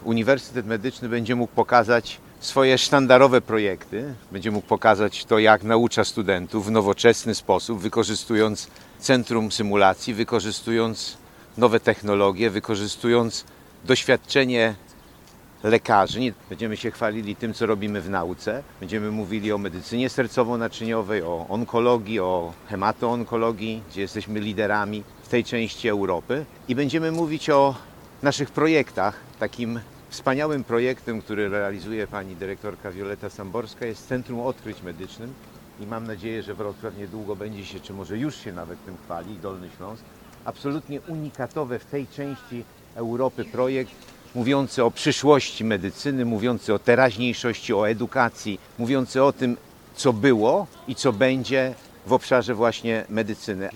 Uniwersytet Medyczny będzie mógł pokazać swoje sztandarowe projekty, będzie mógł pokazać to, jak naucza studentów w nowoczesny sposób, wykorzystując centrum symulacji, wykorzystując nowe technologie, wykorzystując doświadczenie lekarzy. Nie będziemy się chwalili tym, co robimy w nauce. Będziemy mówili o medycynie sercowo-naczyniowej, o onkologii, o hematoonkologii, gdzie jesteśmy liderami w tej części Europy. I będziemy mówić o naszych projektach. Takim wspaniałym projektem, który realizuje pani dyrektorka Wioleta Samborska, jest Centrum Odkryć Medycznych. I mam nadzieję, że Wrocław niedługo będzie się, czy może już się nawet tym chwali, Dolny Śląsk. Absolutnie unikatowy w tej części Europy projekt, mówiący o przyszłości medycyny, mówiący o teraźniejszości, o edukacji, mówiący o tym, co było i co będzie w obszarze właśnie medycyny.